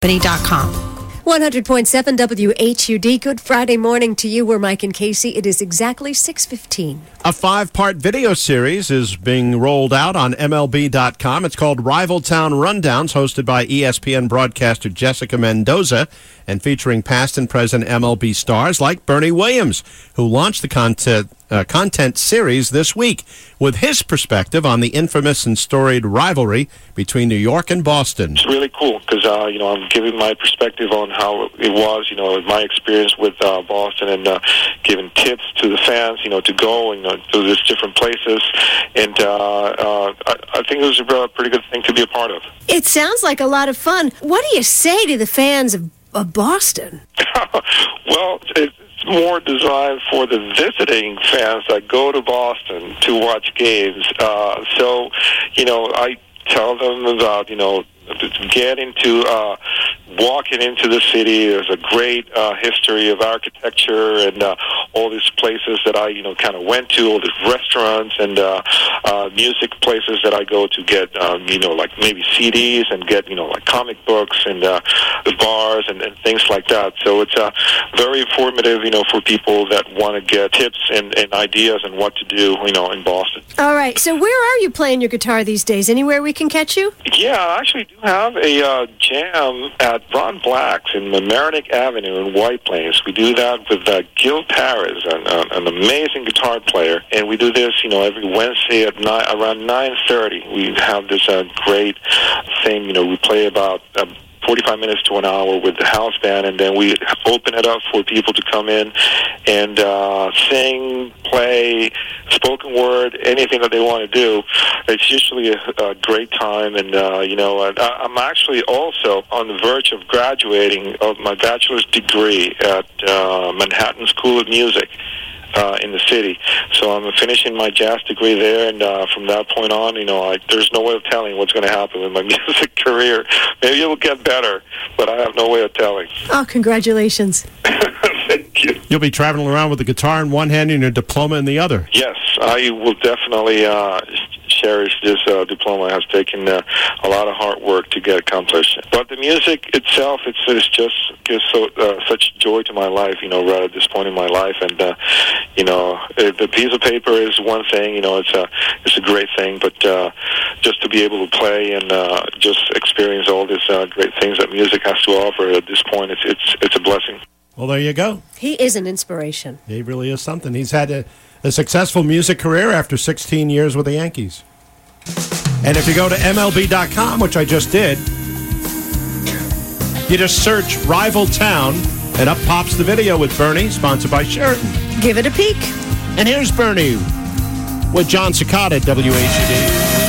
Company.com. 100.7 WHUD. Good Friday morning to you. We're Mike and Casey. It is exactly 6:15. A 5-part video series is being rolled out on MLB.com. It's called Rival Town Rundowns, hosted by ESPN broadcaster Jessica Mendoza, and featuring past and present MLB stars like Bernie Williams, who launched the content series this week with his perspective on the infamous and storied rivalry between New York and Boston. It's really cool because, I'm giving my perspective on how it was, my experience with Boston, and giving tips to the fans, to go and to these different places. And I think it was a pretty good thing to be a part of. It sounds like a lot of fun. What do you say to the fans of Boston? Well, it's more designed for the visiting fans that go to Boston to watch games. I tell them about, to get into walking into the city. There's a great history of architecture and all these places that I, kind of went to, all these restaurants and music places that I go to get, like maybe CDs and get, like comic books and the bars and things like that. So it's very informative, for people that want to get tips and ideas on what to do, in Boston. All right. So where are you playing your guitar these days? Anywhere we can catch you? Yeah, I actually do have a jam at Ron Black's in Mamaroneck Avenue in White Plains. We do that with Gil Paris, an amazing guitar player, and we do this, every Wednesday at around 9:30. We have this great thing. We play about 45 minutes to an hour with the house band, and then we open it up for people to come in and sing, play, spoken word, anything that they want to do. It's usually a great time, and I'm actually also on the verge of graduating of my bachelor's degree at Manhattan School of Music in the city. So I'm finishing my jazz degree there, and from that point on, there's no way of telling what's going to happen with my music career. Maybe it will get better, but I have no way of telling. Oh, congratulations. Thank you. You'll be traveling around with the guitar in one hand and your diploma in the other. Yes, I will definitely cherish this diploma. It has taken a lot of hard work to get accomplished. But the music itself, it's just gives such joy to my life, right at this point in my life. And, the piece of paper is one thing, it's a great thing. But just to be able to play and just experience all these great things that music has to offer at this point, it's a blessing. Well, there you go. He is an inspiration. He really is something. He's had a successful music career after 16 years with the Yankees. And if you go to MLB.com, which I just did, you just search Rival Town, and up pops the video with Bernie, sponsored by Sheraton. Give it a peek. And here's Bernie with John Cicada at WHUD.